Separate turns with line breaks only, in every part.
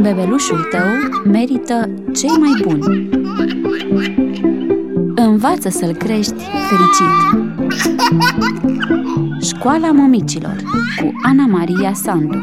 Bebelușul tău merită cei mai buni. Învață să-l crești fericit. Școala Mămicilor cu Ana Maria Sandu.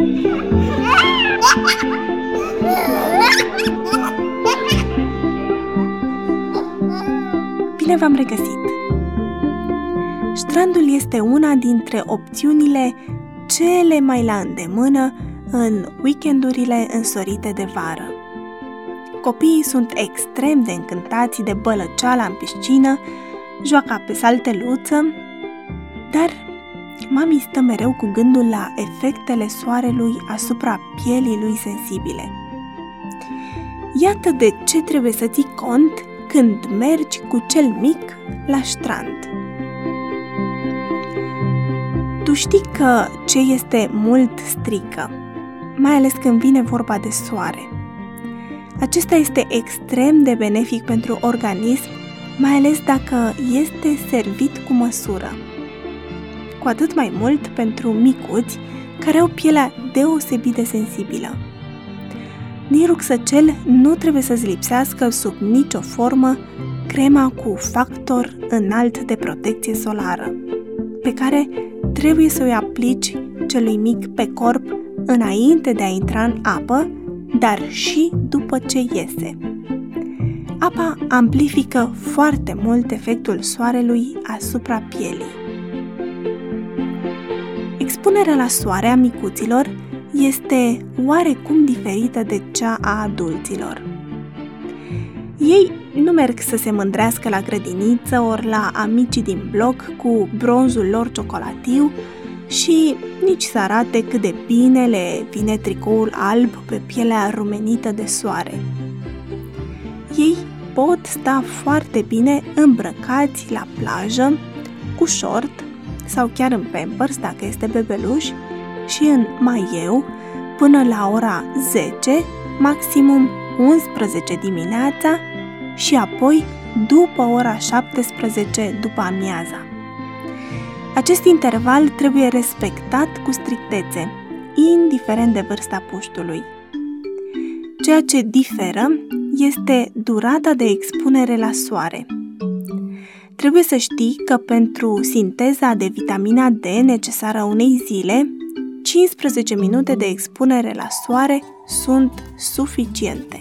Bine v-am regăsit! Strandul este una dintre opțiunile cele mai la îndemână în weekendurile însorite de vară. Copiii sunt extrem de încântați de bălăceala în piscină, joaca pe salteluță, dar mami stă mereu cu gândul la efectele soarelui asupra pielii lui sensibile. Iată de ce trebuie să ții cont când mergi cu cel mic la strand. Tu știi că ce este mult strică, mai ales când vine vorba de soare. Acesta este extrem de benefic pentru organism, mai ales dacă este servit cu măsură. Cu atât mai mult pentru micuți care au pielea deosebit de sensibilă. Din rucsăcel nu trebuie să-ți lipsească sub nicio formă crema cu factor înalt de protecție solară, pe care trebuie să o aplici celui mic pe corp înainte de a intra în apă, dar și după ce iese. Apa amplifică foarte mult efectul soarelui asupra pielii. Expunerea la soare a micuților este oarecum diferită de cea a adulților. Ei nu merg să se mândrească la grădiniță ori la amicii din bloc cu bronzul lor ciocolatiu și nici să arate cât de bine le vine tricoul alb pe pielea rumenită de soare. Ei pot sta foarte bine îmbrăcați la plajă, cu short sau chiar în Pampers dacă este bebeluș și în maieu până la ora 10, maximum 11 dimineața și apoi după ora 17 după amiaza. Acest interval trebuie respectat cu strictețe, indiferent de vârsta puștului. Ceea ce diferă este durata de expunere la soare. Trebuie să știi că pentru sinteza de vitamina D necesară unei zile, 15 minute de expunere la soare sunt suficiente.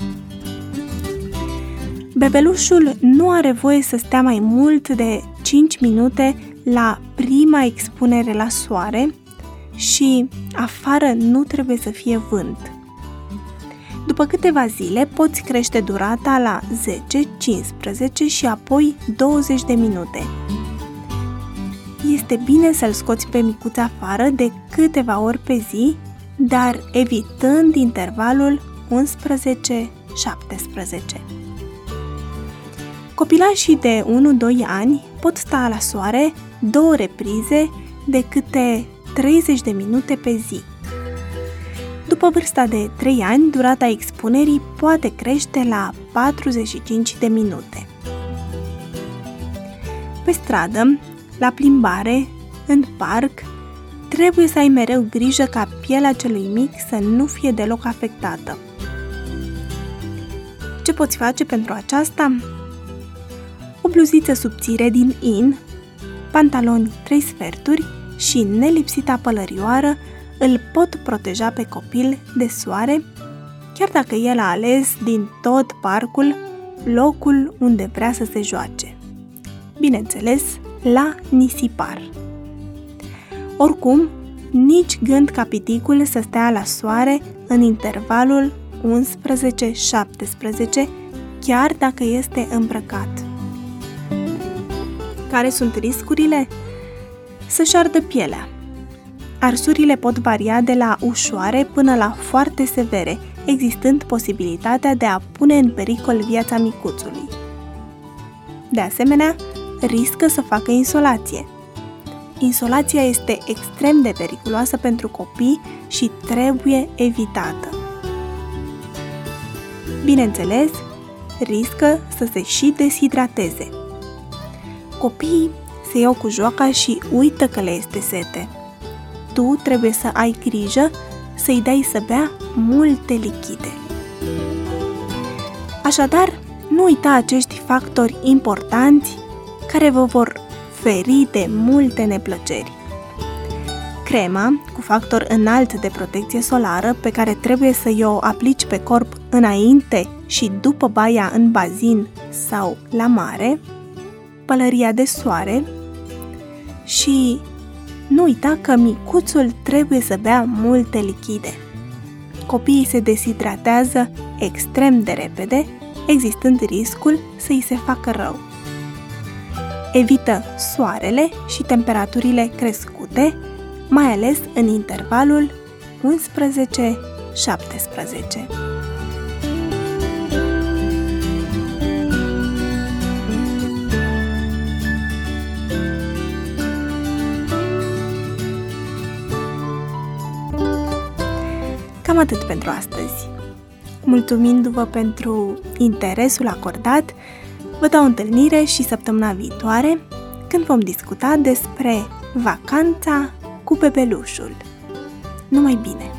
Bebelușul nu are voie să stea mai mult de 5 minute la prima expunere la soare și afară nu trebuie să fie vânt. După câteva zile poți crește durata la 10, 15 și apoi 20 de minute. Este bine să-l scoți pe micuț afară de câteva ori pe zi, dar evitând intervalul 11-17. Copilașii de 1-2 ani pot sta la soare 2 reprize de câte 30 de minute pe zi. După vârsta de 3 ani, durata expunerii poate crește la 45 de minute. Pe stradă, la plimbare, în parc, trebuie să ai mereu grijă ca pielea celui mic să nu fie deloc afectată. Ce poți face pentru aceasta? O bluziță subțire din in, pantaloni 3 sferturi și nelipsita pălărioară îl pot proteja pe copil de soare, chiar dacă el a ales din tot parcul locul unde vrea să se joace. Bineînțeles, la nisipar. Oricum, nici gând ca piticul să stea la soare în intervalul 11-17, chiar dacă este îmbrăcat. Care sunt riscurile? Să-și ardă pielea. Arsurile pot varia de la ușoare până la foarte severe, existând posibilitatea de a pune în pericol viața micuțului. De asemenea, riscă să facă insolație. Insolația este extrem de periculoasă pentru copii și trebuie evitată. Bineînțeles, riscă să se și deshidrateze. Copiii se iau cu joaca și uită că le este sete. Tu trebuie să ai grijă să-i dai să bea multe lichide. Așadar, nu uita acești factori importanți care vă vor feri de multe neplăceri. Crema, cu factor înalt de protecție solară, pe care trebuie să o aplici pe corp înainte și după baia în bazin sau la mare, pălăria de soare și nu uita că micuțul trebuie să bea multe lichide. Copiii se deshidratează extrem de repede, existând riscul să îi se facă rău. Evită soarele și temperaturile crescute, mai ales în intervalul 11-17. Cam atât pentru astăzi. Mulțumindu-vă pentru interesul acordat, vă dau întâlnire și săptămâna viitoare, când vom discuta despre vacanța cu bebelușul. Numai bine!